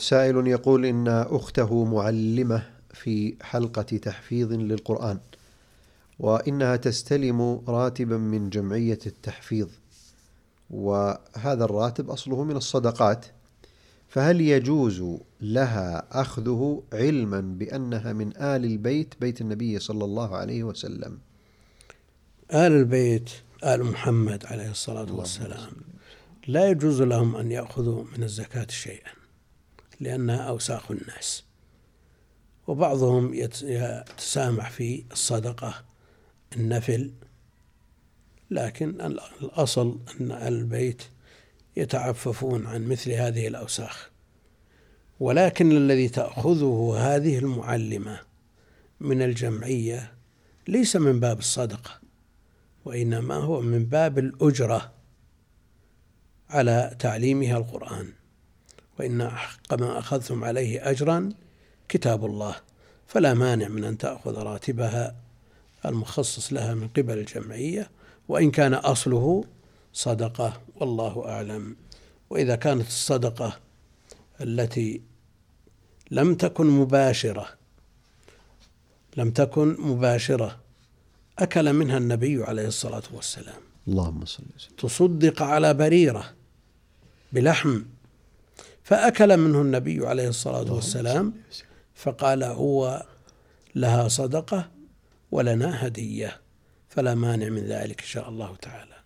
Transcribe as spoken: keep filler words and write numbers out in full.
سائل يقول إن أخته معلمة في حلقة تحفيظ للقرآن، وإنها تستلم راتبا من جمعية التحفيظ، وهذا الراتب أصله من الصدقات، فهل يجوز لها أخذه علما بأنها من آل البيت بيت النبي صلى الله عليه وسلم؟ آل البيت آل محمد عليه الصلاة والسلام لا يجوز لهم أن يأخذوا من الزكاة شيئا، لأنها أوساخ الناس، وبعضهم يتسامح في الصدقة النفل، لكن الأصل أن آل البيت يتعففون عن مثل هذه الأوساخ. ولكن الذي تأخذه هذه المعلمة من الجمعية ليس من باب الصدقة، وإنما هو من باب الأجرة على تعليمها القرآن، وإن أحق ما أخذتم عليه أجرا كتاب الله، فلا مانع من أن تأخذ راتبها المخصص لها من قبل الجمعية، وإن كان أصله صدقة، والله أعلم. وإذا كانت الصدقة التي لم تكن مباشرة لم تكن مباشرة أكل منها النبي عليه الصلاة والسلام، اللهم صل وسلم، تصدق على بريرة بلحم، فأكل منه النبي عليه الصلاة والسلام، فقال هو لها صدقة ولنا هدية، فلا مانع من ذلك إن شاء الله تعالى.